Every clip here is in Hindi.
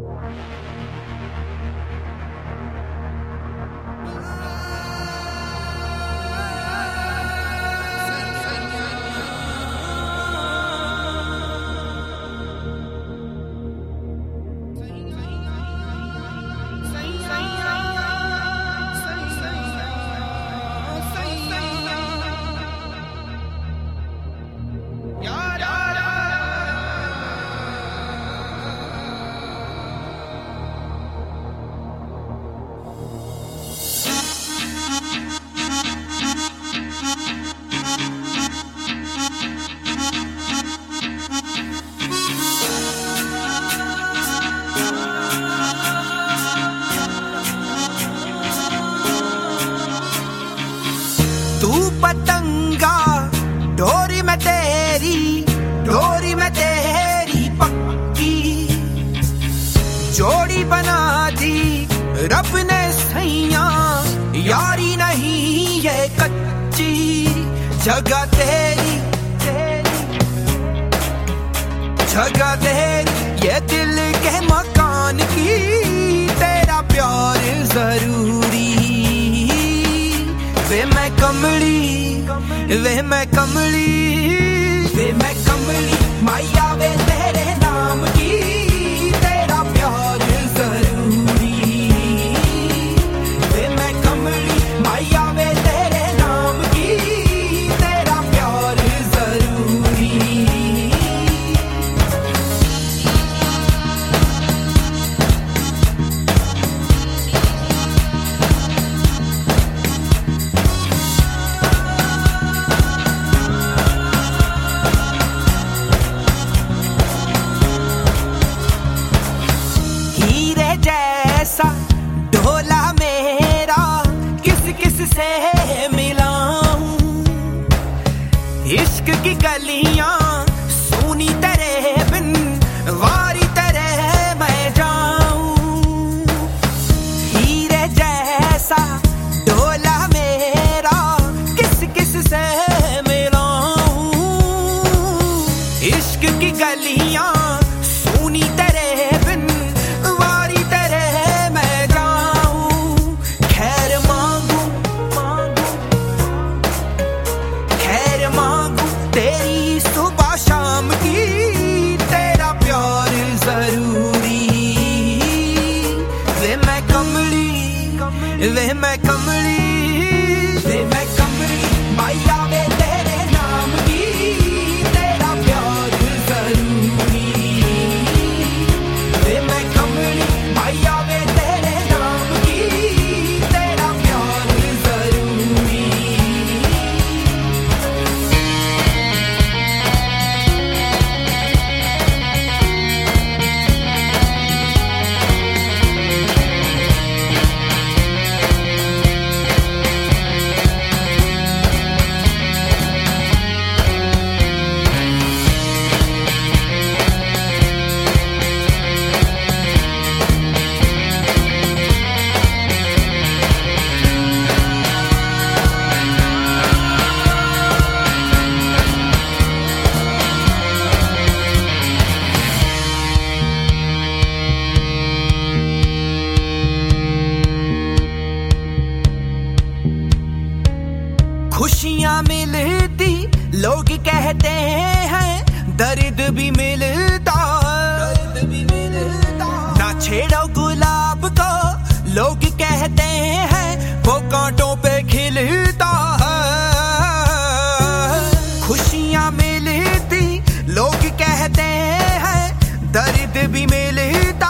तू पतंगा डोरी में तेरी पक्की जोड़ी बना दी रब ने सैया, यारी नहीं ये कच्ची जगह तेरी जगह तेरी, ये दिल के मकान की तेरा प्यार जरूरी। वे मैं कमली माया वे तेरे नाम की तेरा प्यार जरूरी। वे मैं कमली माया वे तेरे नाम की तेरा प्यार जरूरी। ढोला मेरा किस से मिलाऊं, इश्क की गलियां सुनी तेरे बिन वारी तेरे मैं जाऊं। हीरे जैसा ढोला मेरा किस से मिलाऊं, इश्क की गलियां सुनी तेरे बिन तेरी सुबह शाम की तेरा प्यार जरूरी। वे मैं कमली माया वे तेरे नाम की तेरा प्यार जरूरी। वे मैं कमली माया वे तेरे नाम की तेरा प्यार जरूरी। खुशियां मिलती लोग कहते हैं, दर्द भी मिलता ना छेड़ो गुलाब को लोग कहते हैं, वो कांटों पे खिलता है। खुशियां मिलती लोग कहते हैं, दर्द भी मिलता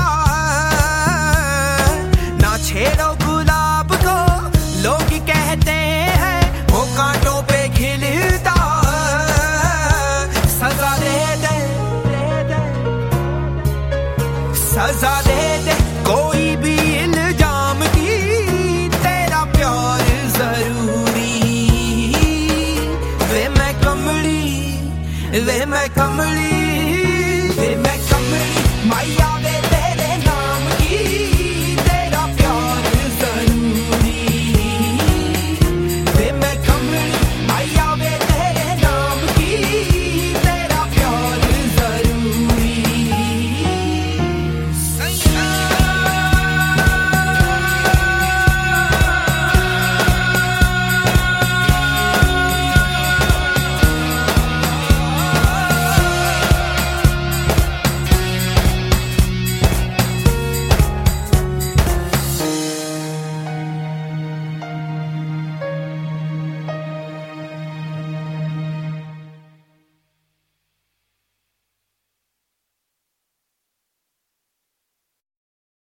ना छेड़ो गुलाब को लोग कहते हैं, वो कांटों पे खिलता है। सजा दे दे कोई भी इल्जाम की तेरा प्यार जरूरी। वे मैं कमली